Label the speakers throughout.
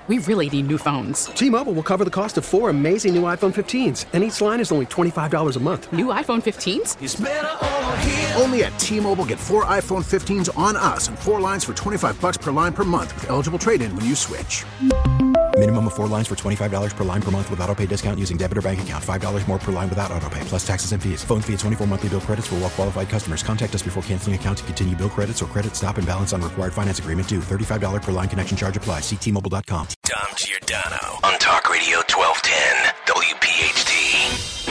Speaker 1: We really need new phones.
Speaker 2: T-Mobile will cover the cost of 4 amazing new iPhone 15s, and each line is only $25 a month.
Speaker 1: New iPhone 15s?
Speaker 3: It's better over here.
Speaker 4: Only at T-Mobile, get 4 iPhone 15s on us and 4 lines for $25 per line per month with eligible trade-in when you switch.
Speaker 5: Minimum of 4 lines for $25 per line per month with autopay discount using debit or bank account. $5 more per line without autopay, plus taxes and fees. Phone fee at 24 monthly bill credits for well-qualified customers. Contact us before canceling account to continue bill credits or credit stop and balance on required finance agreement due. $35 per line connection charge applies. See T-Mobile.com.
Speaker 3: Dom Giordano on Talk Radio 1210 WPHT.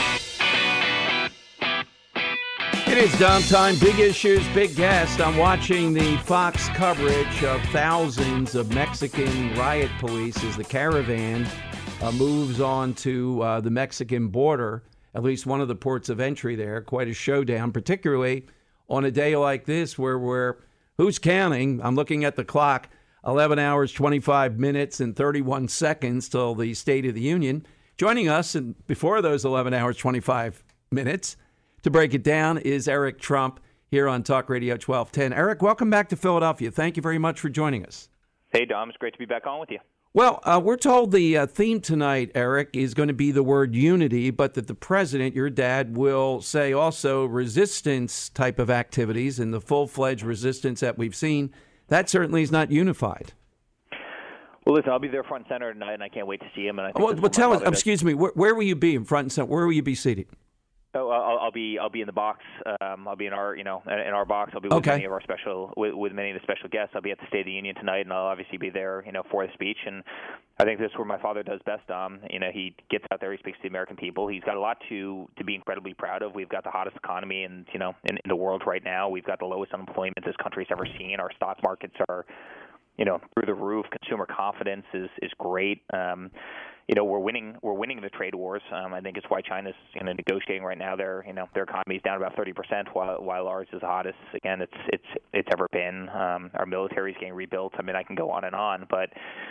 Speaker 6: It is Dom time. Big issues, big guest. I'm watching the Fox coverage of thousands of Mexican riot police as the caravan moves on to the Mexican border, at least one of the ports of entry there. Quite a showdown, particularly on a day like this where who's counting? I'm looking at the clock. 11 hours, 25 minutes, and 31 seconds till the State of the Union. Joining us, and before those 11 hours, 25 minutes, to break it down is Eric Trump here on Talk Radio 1210. Eric, welcome back to Philadelphia. Thank you very much for joining us.
Speaker 7: Hey, Dom. It's great to be back on with you.
Speaker 6: Well, we're told the theme tonight, Eric, is going to be the word unity, but that the president, your dad, will say also resistance type of activities and the full-fledged resistance that we've seen. That certainly is not unified.
Speaker 7: Well, listen, I'll be there front and center tonight, and I can't wait to see him. And I think
Speaker 6: well, tell us, excuse me, where will you be in front and center? Where will you be seated?
Speaker 7: Oh, I'll be in the box. I'll be in our in our box. I'll be with many of our with many of the special guests. I'll be at the State of the Union tonight, and I'll obviously be there, for the speech. And I think this is where my father does best. He gets out there, he speaks to the American people. He's got a lot to be incredibly proud of. We've got the hottest economy in the world right now. We've got the lowest unemployment this country's ever seen. Our stock markets are, through the roof. Consumer confidence is great. We're winning the trade wars. I think it's why China's negotiating right now. Their economy is down about 30%, while ours is the hottest again it's ever been. Our military is getting rebuilt. I mean, I can go on and on, but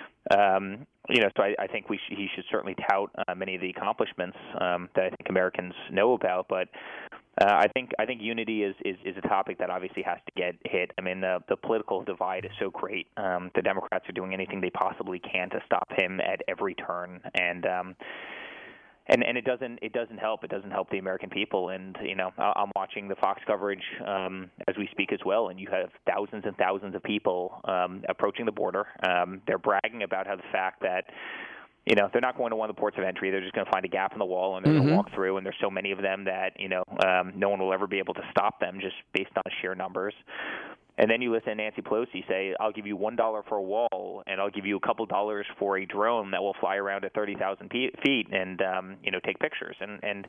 Speaker 7: so I think he should certainly tout many of the accomplishments that I think Americans know about, but. I think unity is a topic that obviously has to get hit. I mean, the political divide is so great. The Democrats are doing anything they possibly can to stop him at every turn, and it doesn't help. It doesn't help the American people. And I'm watching the Fox coverage as we speak as well, and you have thousands and thousands of people approaching the border. They're bragging about how the fact that. They're not going to one of the ports of entry. They're just going to find a gap in the wall, and they're going to walk through. And there's so many of them that, no one will ever be able to stop them just based on sheer numbers. And then you listen to Nancy Pelosi say, I'll give you $1 for a wall, and I'll give you a couple dollars for a drone that will fly around at 30,000 feet and, take pictures. And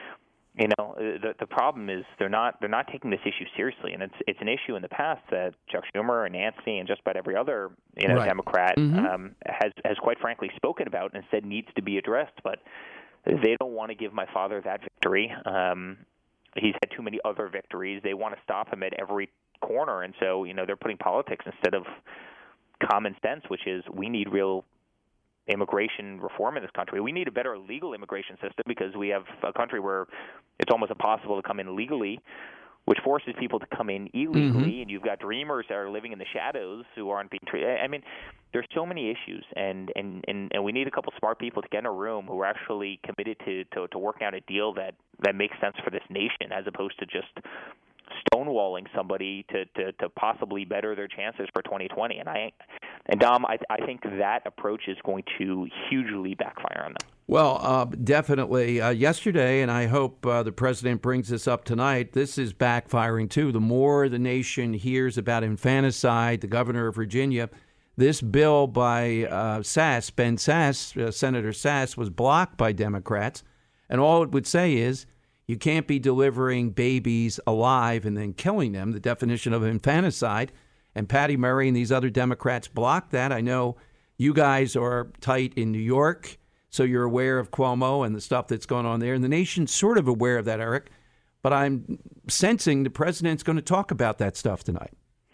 Speaker 7: the problem is they're not taking this issue seriously, and it's an issue in the past that Chuck Schumer and Nancy and just about every other Democrat has quite frankly spoken about and said needs to be addressed, but they don't want to give my father that victory. He's had too many other victories. They want to stop him at every corner, and so they're putting politics instead of common sense, which is we need real immigration reform in this country. We need a better legal immigration system because we have a country where it's almost impossible to come in legally, which forces people to come in illegally, and you've got dreamers that are living in the shadows who aren't being treated. I mean, there's so many issues, and we need a couple smart people to get in a room who are actually committed to working out a deal that makes sense for this nation as opposed to just stonewalling somebody to possibly better their chances for 2020. And Dom, I think that approach is going to hugely backfire on them.
Speaker 6: Well, definitely. Yesterday, and I hope the president brings this up tonight, this is backfiring too. The more the nation hears about infanticide, the governor of Virginia, this bill by Ben Sasse, Senator Sasse, was blocked by Democrats. And all it would say is, you can't be delivering babies alive and then killing them, the definition of infanticide. And Patty Murray and these other Democrats blocked that. I know you guys are tight in New York, so you're aware of Cuomo and the stuff that's going on there. And the nation's sort of aware of that, Eric. But I'm sensing the president's going to talk about that stuff tonight.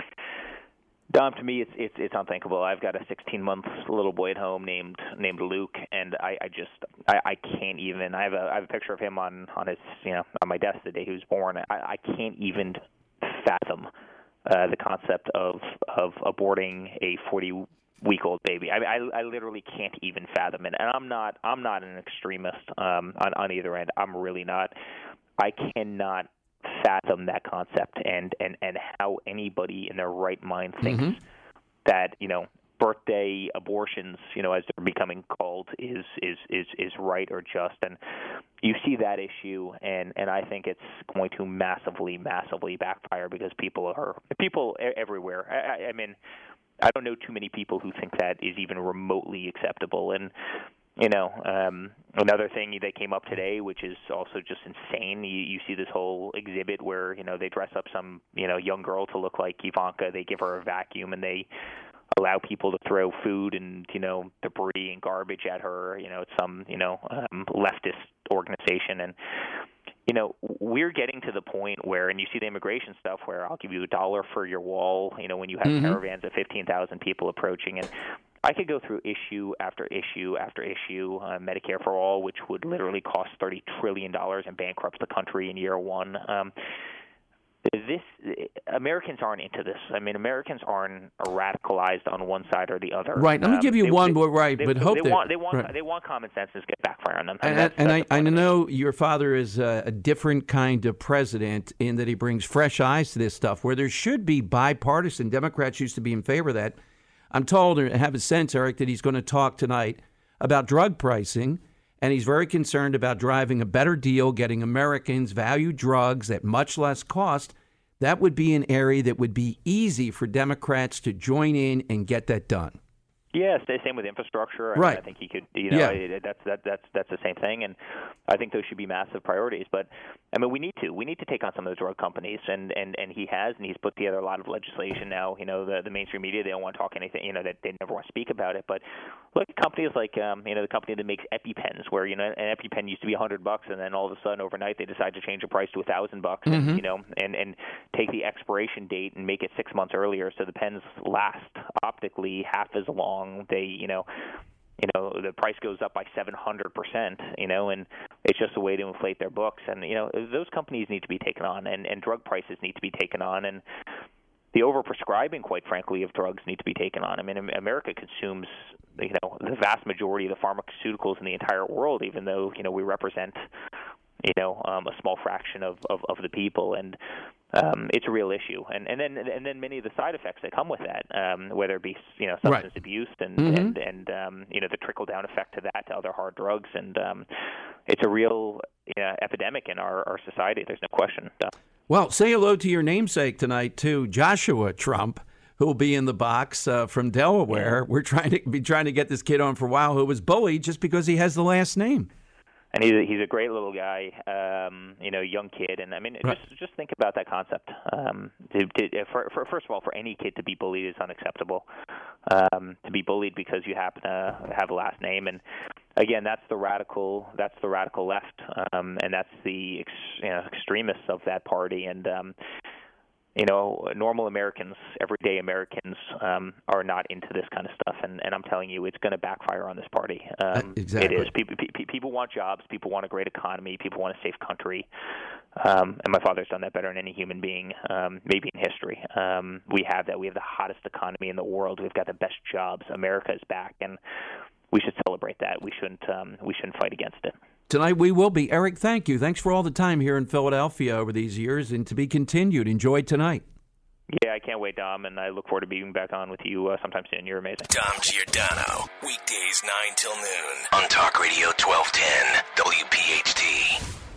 Speaker 7: Dom, to me, it's unthinkable. I've got a 16-month little boy at home named Luke, and I can't even. I have a picture of him on his on my desk the day he was born. I can't even fathom the concept of aborting a week-old baby. I literally can't even fathom it, and I'm not an extremist on either end. I'm really not. I cannot fathom that concept and how anybody in their right mind thinks that birthday abortions, as they're becoming called, is right or just. And you see that issue, and I think it's going to massively backfire because people everywhere. I mean, I don't know too many people who think that is even remotely acceptable. And another thing that came up today, which is also just insane. You see this whole exhibit where they dress up some young girl to look like Ivanka. They give her a vacuum and they allow people to throw food and debris and garbage at her. It's some leftist organization, and we're getting to the point where, and you see the immigration stuff where I'll give you $1 for your wall. When you have caravans of 15,000 people approaching, and I could go through issue after issue after issue. Medicare for All, which would literally cost $30 trillion and bankrupts the country in year one. Americans aren't into this. I mean, Americans aren't radicalized on one side or the other.
Speaker 6: Right. Let me give you one, but
Speaker 7: they want common sense to get backfire on them.
Speaker 6: I know your father is a different kind of president in that he brings fresh eyes to this stuff, where there should be bipartisan. Democrats used to be in favor of that. I'm told, or have a sense, Eric, that he's going to talk tonight about drug pricing. And he's very concerned about driving a better deal, getting Americans value drugs at much less cost. That would be an area that would be easy for Democrats to join in and get that done.
Speaker 7: Yeah, same with infrastructure.
Speaker 6: Right.
Speaker 7: I think he could. That's the same thing, and I think those should be massive priorities. But I mean, we need to take on some of the drug companies, and he's put together a lot of legislation now. The mainstream media, they don't want to talk anything. That they never want to speak about it. But look at companies like the company that makes EpiPens, where an EpiPen used to be $100, and then all of a sudden overnight they decide to change the price to $1,000, and take the expiration date and make it 6 months earlier, so the pens last optically half as long. They, the price goes up by 700%, and it's just a way to inflate their books. And, those companies need to be taken on, and drug prices need to be taken on, and the overprescribing, quite frankly, of drugs need to be taken on. I mean, America consumes, the vast majority of the pharmaceuticals in the entire world, even though, we represent, a small fraction of the people, and it's a real issue, and then many of the side effects that come with that, whether it be substance abuse and the trickle down effect to that to other hard drugs, and it's a real epidemic in our society. There's no question.
Speaker 6: Well, say hello to your namesake tonight too, Joshua Trump, who will be in the box from Delaware. Yeah. We're trying to get this kid on for a while, who was bullied just because he has the last name.
Speaker 7: And he's a great little guy, young kid. And I mean, right. just think about that concept. First of all, for any kid to be bullied is unacceptable. To be bullied because you happen to have a last name, and again, that's the radical left, and that's the extremists of that party. And normal Americans, everyday Americans, are not into this kind of stuff, and I'm telling you, it's going to backfire on this party.
Speaker 6: Exactly.
Speaker 7: It is. People want jobs. People want a great economy. People want a safe country. And my father's done that better than any human being, maybe in history. We have that. We have the hottest economy in the world. We've got the best jobs. America is back, and we should celebrate that. We shouldn't fight against it.
Speaker 6: Tonight we will be. Eric, thank you. Thanks for all the time here in Philadelphia over these years, and to be continued. Enjoy tonight.
Speaker 7: Yeah, I can't wait, Dom, and I look forward to being back on with you sometime soon. You're amazing.
Speaker 3: Dom Giordano, weekdays 9 till noon on Talk Radio 1210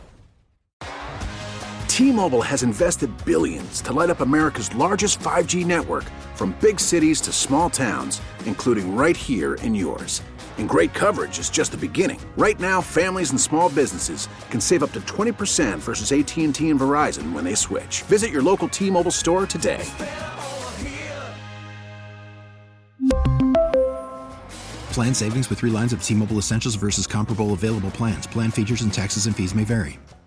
Speaker 3: WPHT.
Speaker 4: T-Mobile has invested billions to light up America's largest 5G network, from big cities to small towns, including right here in yours. And great coverage is just the beginning. Right now, families and small businesses can save up to 20% versus AT&T and Verizon when they switch. Visit your local T-Mobile store today.
Speaker 5: Plan savings with 3 lines of T-Mobile Essentials versus comparable available plans. Plan features and taxes and fees may vary.